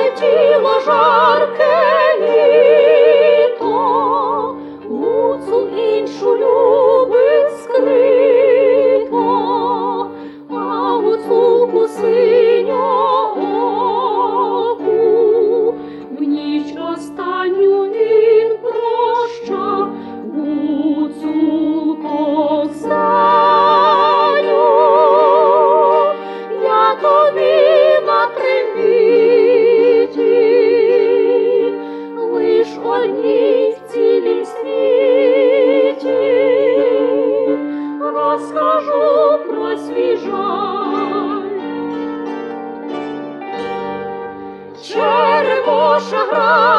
летіло жарке літо, у цю іншу любить скрито, а у цю синьооку в ніч останню він прощав гуцулко Ксеню. Я тобі на трембіті лиш одній в цілім світі розкажу про свій жаль. Черемоша грає